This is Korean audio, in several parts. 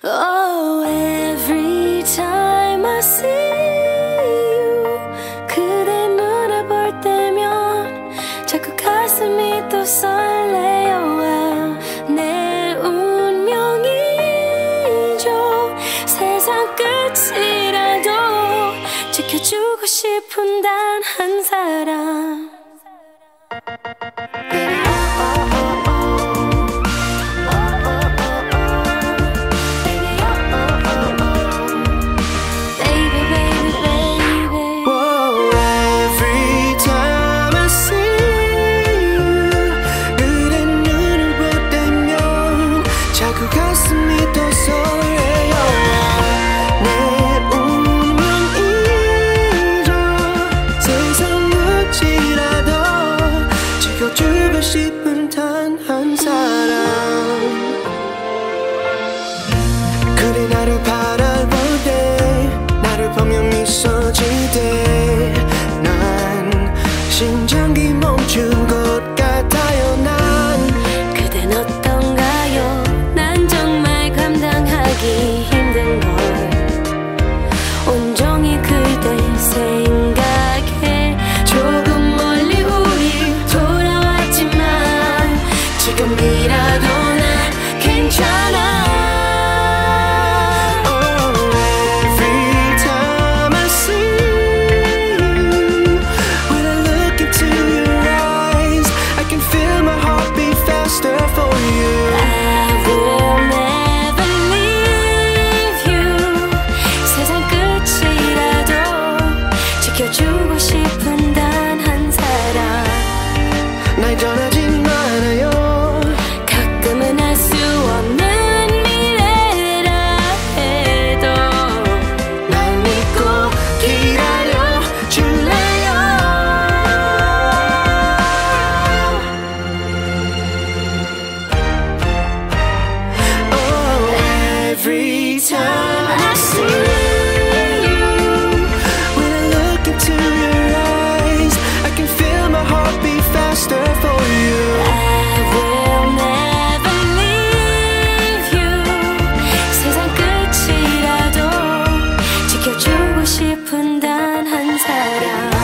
Oh, every time I see you, 그대 눈을 볼 때면 자꾸 가슴이 또 설레요. 내 운명이죠. 세상 끝이라도 지켜주고 싶은 단 한 사람. 가슴이 또 설레요. 내 운명이죠. 세상 끝이라도 지켜주고 싶은 단 한 사람. 그리 나를 바라볼 때, 나를 보며 미소 질 때 난 심장이 멈춘 것 같아요. 난 그댄 어떤가요? 감당하기 힘든 걸 온종일 그대 생각해. 조금 멀리 우리 돌아왔지만 지금이라도 난 괜찮아. Every time I see you, when I look into your eyes, I can feel my heart beat faster for you. 지켜주고 싶은 단 한 사람. 날 떠나지 말아요. 가끔은 알 수 없는 미래라 해도 날 믿고 기다려 줄래요. Oh, every time I see for you. I will never leave you. 세상 끝이라도 지켜주고 싶은 단 한 사람.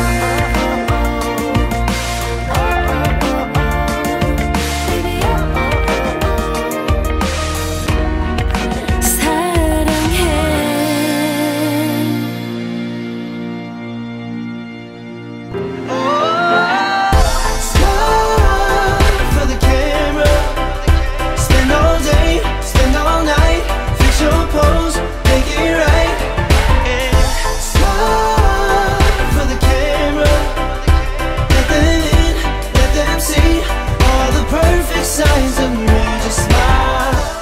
Signs of